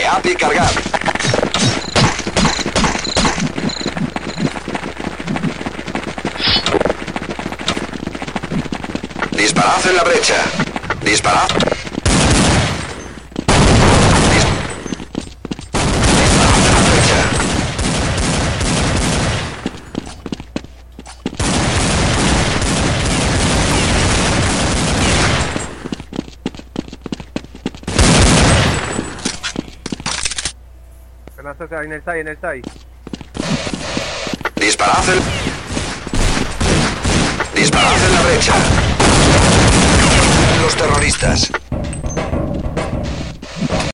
API cargar. Disparad en la brecha. Disparad. Disparad en la brecha. En el side. Disparad en... Disparad en la brecha. Los terroristas.